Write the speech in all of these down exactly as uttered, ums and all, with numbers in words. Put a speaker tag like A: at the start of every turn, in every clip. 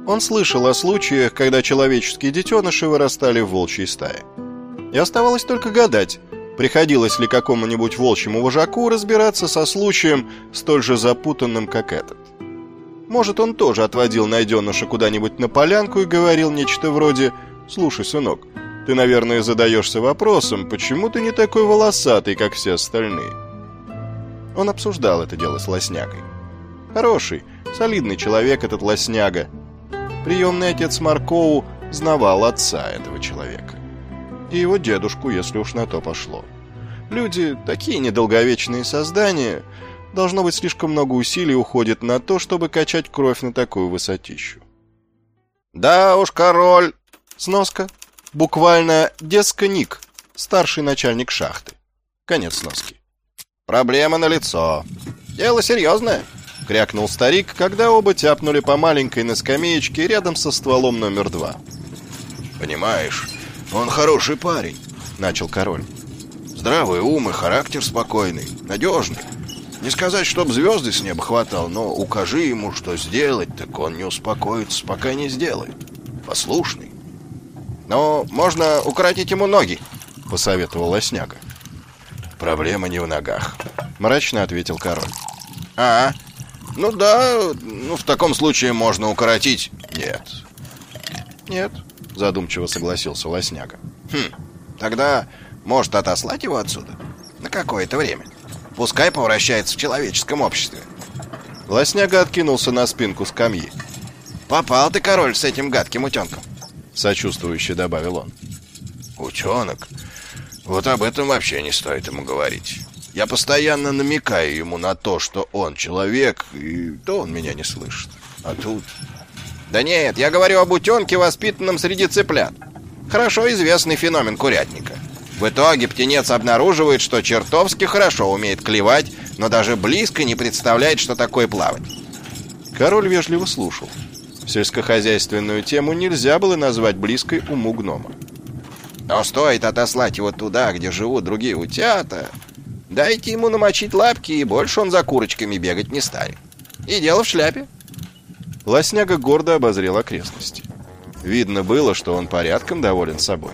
A: Он слышал о случаях, когда человеческие детеныши вырастали в волчьей стае. И оставалось только гадать, приходилось ли какому-нибудь волчьему вожаку разбираться со случаем, столь же запутанным, как этот. Может, он тоже отводил найденыша куда-нибудь на полянку и говорил нечто вроде: «Слушай, сынок, ты, наверное, задаешься вопросом, почему ты не такой волосатый, как все остальные?» Он обсуждал это дело с Лоснягой. Хороший, солидный человек этот Лосняга. Приемный отец Маркоу знавал отца этого человека. И его дедушку, если уж на то пошло. Люди, такие недолговечные создания, должно быть, слишком много усилий уходит на то, чтобы качать кровь на такую высотищу. «Да уж, король!» Сноска. Буквально «десконик», старший начальник шахты. Конец сноски. «Проблема налицо. Дело серьезное», — крякнул старик, когда оба тяпнули по маленькой на скамеечке рядом со стволом номер два.
B: «Понимаешь, он хороший парень», — начал король. «Здравый ум и характер спокойный, надежный. Не сказать, чтоб звезды с неба хватал, но укажи ему, что сделать, так он не успокоится, пока не сделает. Послушный».
A: «Но можно укоротить ему ноги», — посоветовал Лосняга.
B: «Проблема не в ногах»,
A: — мрачно ответил король.
B: «А, ну да, ну в таком случае можно укоротить». «Нет».
A: «Нет», — задумчиво согласился Лосняга.
B: «Хм, тогда, может, отослать его отсюда? На какое-то время. Пускай повращается в человеческом обществе».
A: Лосняга откинулся на спинку скамьи.
B: «Попал ты, король, с этим гадким утенком»,
A: — сочувствующе добавил он.
B: «Утенок? Вот об этом вообще не стоит ему говорить. Я постоянно намекаю ему на то, что он человек, и то он меня не слышит. А тут...»
A: «Да нет, я говорю об утенке, воспитанном среди цыплят. Хорошо известный феномен курятника. В итоге птенец обнаруживает, что чертовски хорошо умеет клевать, но даже близко не представляет, что такое плавать». Король вежливо слушал. Сельскохозяйственную тему нельзя было назвать близкой уму гнома. «Но стоит отослать его туда, где живут другие утята, дайте ему намочить лапки, и больше он за курочками бегать не станет. И дело в шляпе». Лосняга гордо обозрел окрестности. Видно было, что он порядком доволен собой.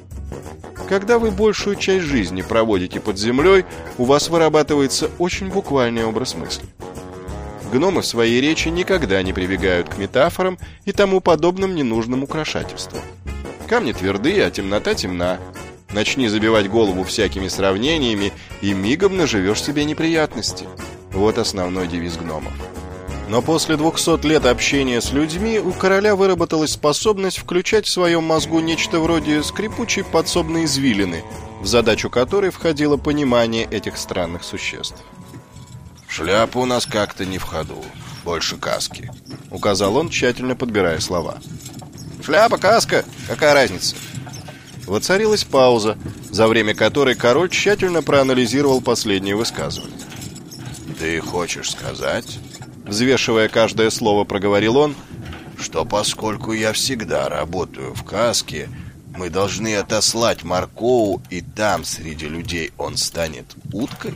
A: Когда вы большую часть жизни проводите под землей, у вас вырабатывается очень буквальный образ мысли. Гномы в своей речи никогда не прибегают к метафорам и тому подобным ненужным украшательствам. Камни твердые, а темнота темна. Начни забивать голову всякими сравнениями, и мигом наживешь себе неприятности. Вот основной девиз гномов. Но после двухсот лет общения с людьми у короля выработалась способность включать в своем мозгу нечто вроде скрипучей подсобной извилины, в задачу которой входило понимание этих странных существ.
B: «Шляпа у нас как-то не в ходу, больше каски»,
A: — указал он, тщательно подбирая слова.
B: «Шляпа, каска, какая разница?»
A: Воцарилась пауза, за время которой король тщательно проанализировал последнее высказывание.
B: «Ты хочешь сказать...»
A: Взвешивая каждое слово, проговорил он,
B: «что поскольку я всегда работаю в каске, мы должны отослать Маркоу, и там среди людей он станет уткой?»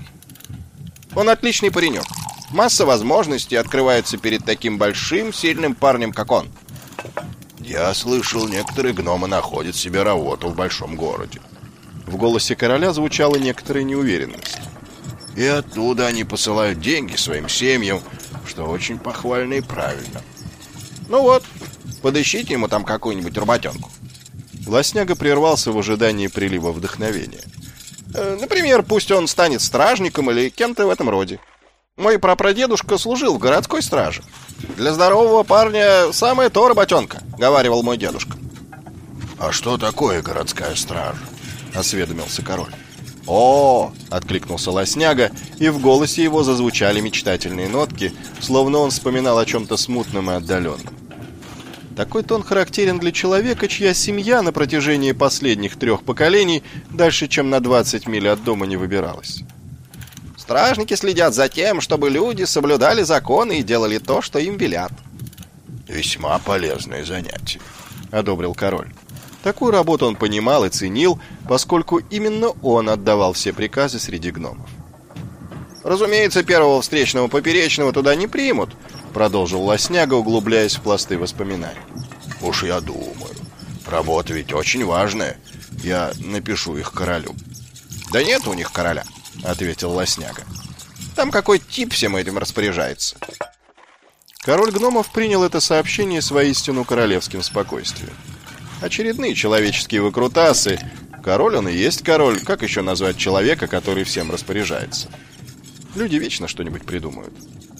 A: «Он отличный паренек. Масса возможностей открывается перед таким большим, сильным парнем, как он».
B: «Я слышал, некоторые гномы находят себе работу в большом городе».
A: В голосе короля звучала некоторая неуверенность.
B: «И оттуда они посылают деньги своим семьям, что очень похвально и правильно».
A: «Ну вот, подыщите ему там какую-нибудь работенку». Лосняга прервался в ожидании прилива вдохновения. э, «Например, пусть он станет стражником или кем-то в этом роде. Мой прапрадедушка служил в городской страже. Для здорового парня самая то работенка», — говаривал мой дедушка.
B: «А что такое городская стража?»
A: — осведомился король. «О!» — откликнулся Лосняга, и в голосе его зазвучали мечтательные нотки, словно он вспоминал о чем-то смутном и отдаленном. Такой тон характерен для человека, чья семья на протяжении последних трех поколений дальше, чем на двадцать миль от дома не выбиралась. Стражники следят за тем, чтобы люди соблюдали законы и делали то, что им велят.
B: «Весьма полезное занятие»,
A: — одобрил король. Такую работу он понимал и ценил, поскольку именно он отдавал все приказы среди гномов. Разумеется, первого встречного поперечного туда не примут, продолжил Лосняга, углубляясь в пласты воспоминаний.
B: Уж я думаю. Работа ведь очень важная. Я напишу их королю.
A: Да нет у них короля, ответил Лосняга. Там какой тип всем этим распоряжается. Король гномов принял это сообщение с воистину королевским спокойствием. Очередные человеческие выкрутасы. Король он и есть король. Как еще назвать человека, который всем распоряжается? Люди вечно что-нибудь придумают.